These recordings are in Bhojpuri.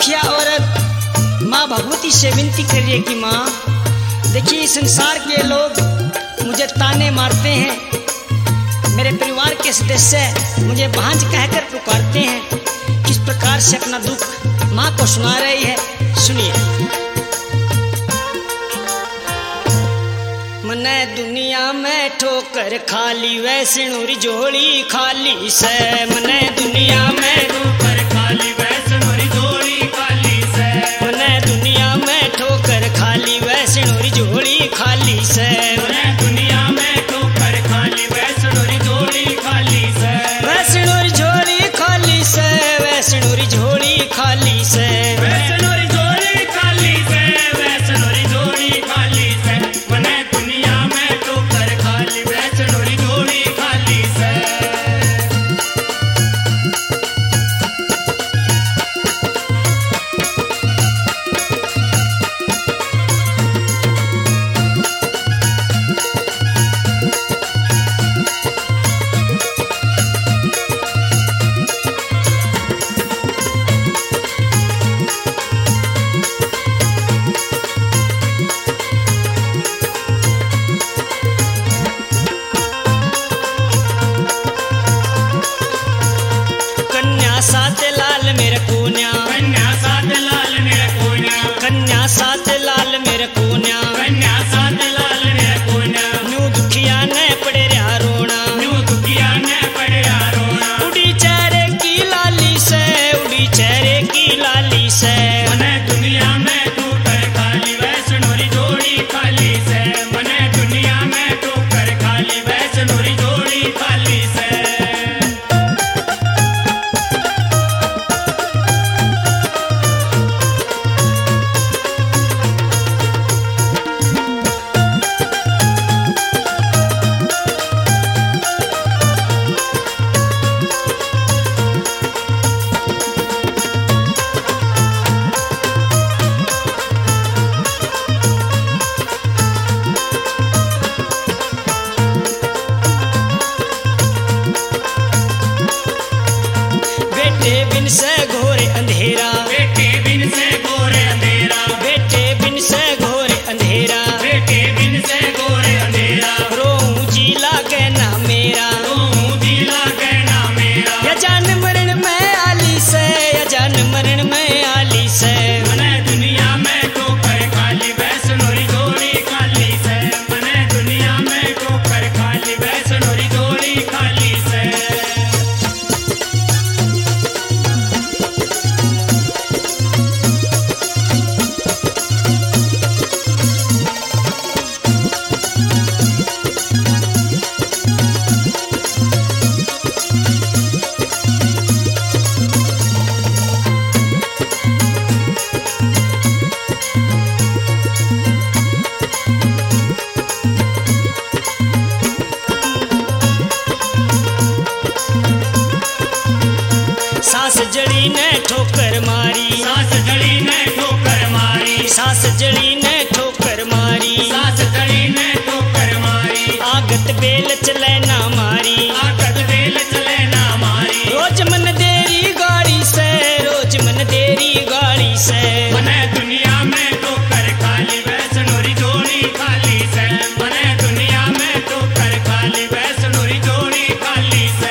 दुखिया औरत माँ भगवती से विनती कर रही है कि माँ देखिए संसार के लोग मुझे ताने मारते हैं, मेरे परिवार के सदस्य मुझे भांज कहकर पुकारते हैं। किस प्रकार से अपना दुख माँ को सुना रही है, सुनिए। मने दुनिया में ठोकर खाली वैष्णुरी झोली खाली से, मने दुनिया में ठोकर खाली वैष्णुरी झोली खाली से, मने दुनिया में ठोकर खाली वैष्णुरी झोली खाली से, मने दुनिया में ठोकर खाली वैष्णुरी झोली खाली से, वैष्णुरी झोली खाली से, वैष्णुरी झोली खाली से, वैष्णुरी झोली खाली से, वैष्णुरी झोली खाली से, मने दुनिया में ठोकर खाली वैष्णुरी झोली खाली से। कन्या साथ लाल मेरे कोन्या, कन्या साथ लाल मेरे कोन्या, कन्या साथ लाल मेरे कोन्या, कन्या साथ लाल मेरे कोन्या, न्यू दुखिया ने पड़े रहा रोना, न्यू दुखिया ने पड़े रहा रोना, उड़ी चेहरे की लाली से, उड़ी चेहरे की लाली से, मने दुनिया में ठोकर खाली वैष्णुरी झोली खाली से, मने दुनिया में ठोकर खाली वैष्णुरी झोली खाली से। बेटे बिन से घोरे अंधेरा, बेटे बिन से घोरे अंधेरा, बेटे बिन से घोरे अंधेरा, बेटे बिन से घोरे अंधेरा, रोऊं जी लागे ना मेरा, रोऊं जी लागे ना मेरा, या जान मरण में आली से, या जान मरण में आली से, मने दुनिया में ठोकर खाली वैष्णुरी झोली खाली से, मने दुनिया में ठोकर खाली वैष्णुरी झोली खाली से। सास जड़ी ने ठोकर मारी, सास जड़ी ने ठोकर मारी, सास जड़ी ने ठोकर मारी, सास जड़ी ने ठोकर मारी, आगत बेल चले ना मारी, आगत बेल चले ना मारी, रोज मन देरी गाड़ी से, रोज मन देरी गाड़ी से, मने दुनिया में ठोकर खाली वैष्णुरी झोली खाली से, मने दुनिया में ठोकर खाली वैष्णुरी झोली खाली से।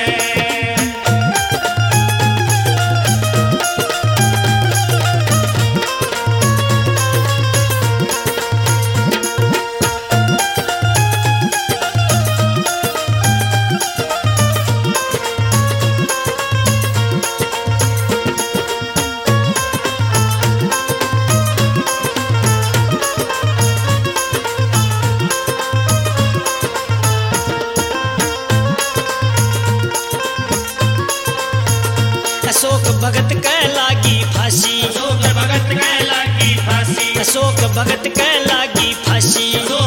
अशोक भगत कै लागी फांसी, अशोक भगत कै लागी फांसी, अशोक भगत कै लागी फांसी,